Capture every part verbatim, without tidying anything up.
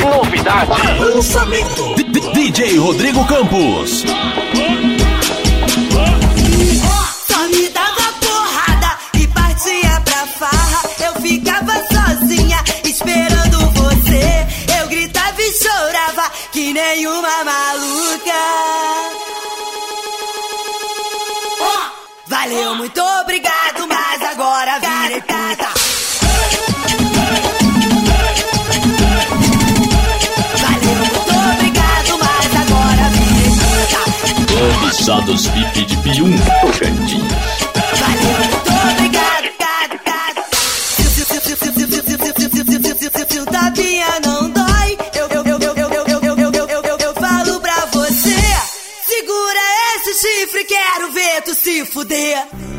Novidade. Lançamento. D J Rodrigo Campos. Só me dava porrada e partia pra farra. Eu ficava sozinha esperando você. Eu gritava e chorava que nem uma maluca. Valeu, muito obrigado, mas agora virei puta. Valeu, muito obrigado, mas agora virei puta. Comissados V I P de Pium, Tocantins. Valeu, muito obrigado, obrigado. Se o tapinha não dói, eu, eu, eu, eu, eu, eu, eu, eu, eu, eu, eu, eu falo pra você. Segura esse chifre, quero ver tu se fuder.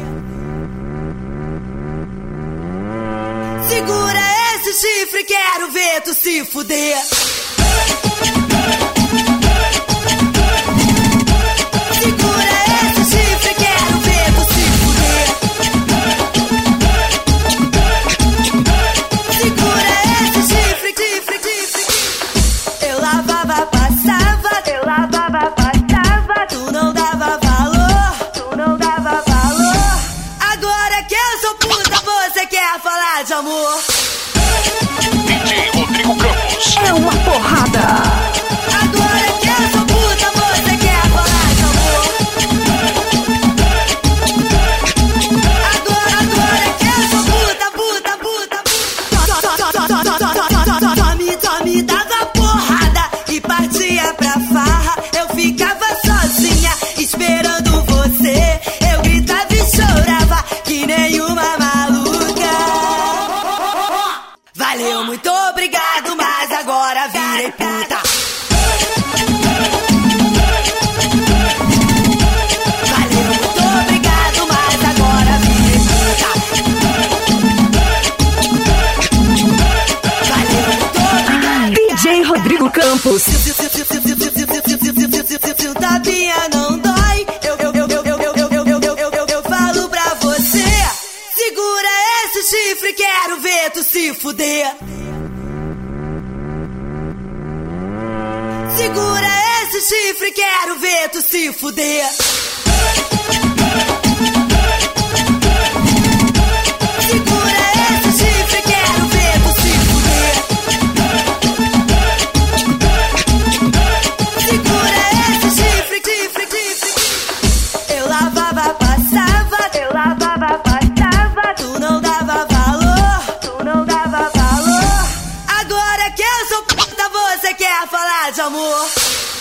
Segura esse chifre, quero ver tu se fuder. Segura esse chifre, quero ver tu se fuder. Segura esse chifre, chifre, chifre. Eu lavava, passava, eu lavava, passava. Tu não dava valor, tu não dava valor. Agora que eu sou puta, você quer falar de amor. D J Rodrigo Campos. É uma porrada. Agora que eu sou puta, você quer falar de amor. Agora, agora que eu sou puta, puta, puta, puta. Só me, só me dava porrada e partia pra farra. Eu ficava sozinha esperando você. Eu gritava e chorava que nem uma maluca. Valeu, muito obrigado, mas agora virei puta. Valeu, muito obrigado, mas agora virei puta. Valeu, muito obrigado. D J Rodrigo Campos. Se o tapinha não dói, eu, eu, eu, eu, eu, eu, eu, eu, eu, eu, eu, eu falo pra você. Segura esse chifre, quero ver tu se fuder. Segura esse chifre, quero ver tu se fuder. Segura esse chifre, quero ver tu se fuder. Segura esse chifre, chifre, chifre. Eu lavava, passava, eu lavava, passava. Tu não dava valor, tu não dava valor. Agora que eu sou puta, você quer falar de amor.